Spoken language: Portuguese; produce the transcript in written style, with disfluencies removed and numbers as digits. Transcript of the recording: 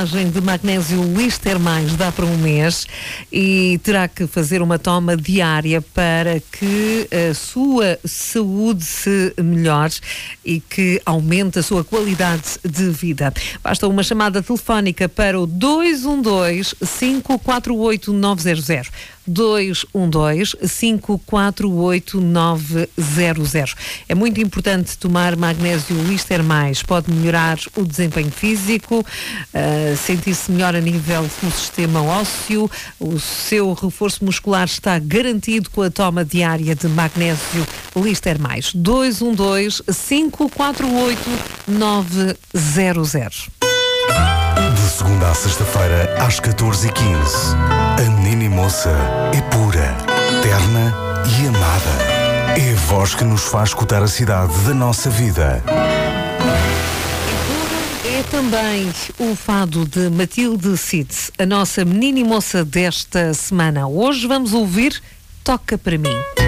dosagem de magnésio Lister Mais dá para um mês e terá que fazer uma toma diária para que a sua saúde se melhore e que aumente a sua qualidade de vida. Basta uma chamada telefónica para o 212-548-900. 212-548-900. É muito importante tomar magnésio Lister Mais. Pode melhorar o desempenho físico, sentir-se melhor a nível do sistema ósseo. O seu reforço muscular está garantido com a toma diária de magnésio Lister Mais. 212-548-900. De segunda à sexta-feira, às 14h15. A Menina Moça é pura, terna e amada. É a voz que nos faz escutar a cidade da nossa vida. É também o fado de Matilde Cid, a nossa Menina Moça desta semana. Hoje vamos ouvir Toca para Mim.